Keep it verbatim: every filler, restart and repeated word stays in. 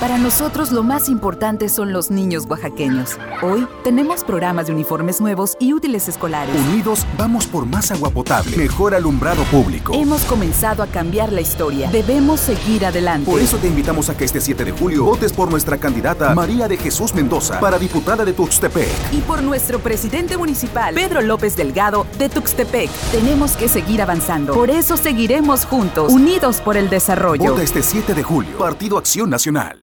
Para nosotros lo más importante son los niños oaxaqueños. Hoy tenemos programas de uniformes nuevos y útiles escolares. Unidos vamos por más agua potable, mejor alumbrado público. Hemos comenzado a cambiar la historia. Debemos seguir adelante. Por eso te invitamos a que este siete de julio votes por nuestra candidata María de Jesús Mendoza para diputada de Tuxtepec. Y por nuestro presidente municipal, Pedro López Delgado, de Tuxtepec. Tenemos que seguir avanzando. Por eso seguiremos juntos, unidos por el desarrollo. Vota este siete de julio. Partido Acción Nacional.